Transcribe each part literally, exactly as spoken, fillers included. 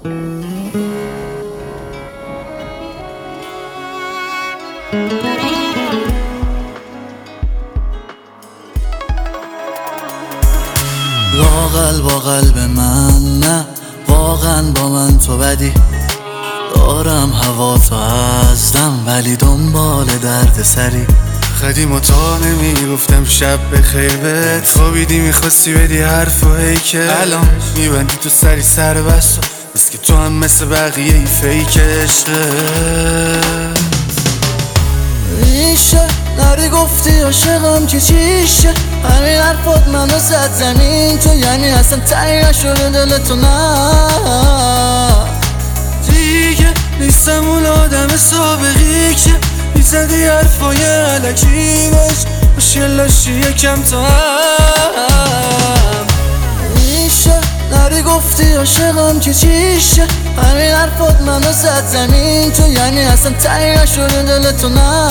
لااقل با قلب من نه، واقعا با من تو بدی. دارم هوا تو ازدم ولی دنبال درد سری. قدیم و تا نمیگفتم شب بخیر بهت خوابیدی میخواستی بدی حرف و هی که الان میبندی تو سری سر بس بس که تو هم مثل بقیه ای فیک عشقت. ریشه نری گفتی عاشقم که چیشه، همین حرفات منو زد زمین. تو یعنی اصلا تایی نشده دلتو نه دیگه نیستم اون آدم سابقی که میزدی حرفای علکی باش باشه لاشی یکم تا هم. میشه نری گفتی عاشقم که چیشه، همین حرفات منو زد زمین. تو یعنی اصلا تایی نشده دلتو نه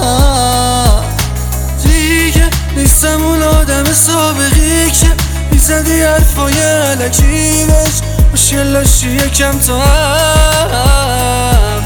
دیگه نیستم اون آدم سابقی که میزدی حرفای علکی باش باشه لاشی یکم تا هم.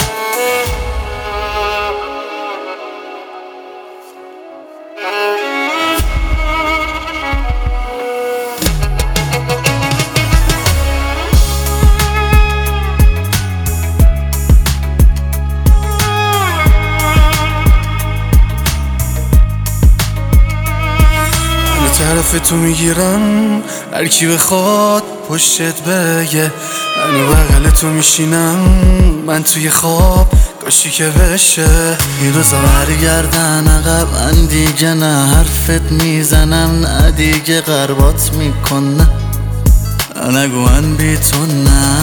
طرف تو میگیرم هر کی بخواد پشتت بگه، من بغل تو میشینم من توی خواب کاشی که بشه. این روزا برگردن عقب من دیگه نه، حرفت میزنم نه دیگه غربات میکنه. نگو من بی تو نه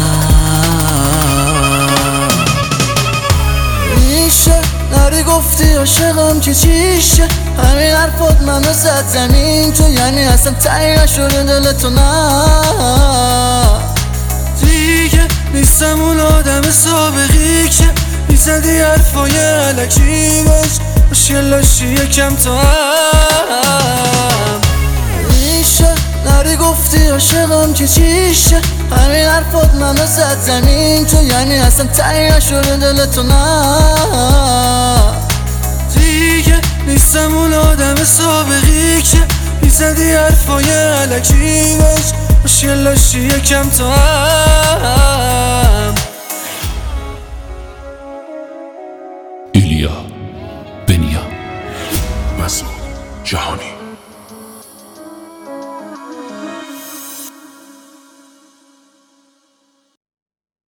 میشه نری گفتی عاشقم که چیشه، همین حرفات منو زد زمین. تو یعنی اصلا تایی نشده دلتو نه دیگه نیستم اون آدم سابقی که میزدی حرفای علکی باش باشه لاشی یکم تا هم. میشه نری گفتی عاشقم که چیشه، همین حرفات منو زد زمین. تو یعنی اصلا تایی نشده دلتو نه دیگه نیستم اون آدم سابقی که میزدی حرفای علکی باش باشه لاشی یکم تا هم. ایلیا بنیا مسعود جهانی.